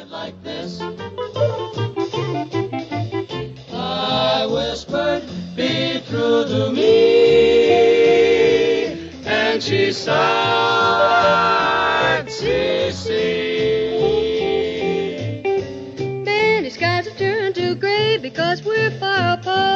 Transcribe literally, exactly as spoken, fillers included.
night like this. I whispered, be true to me, and she sighed, see, see. Many skies have turned to gray because we're far apart.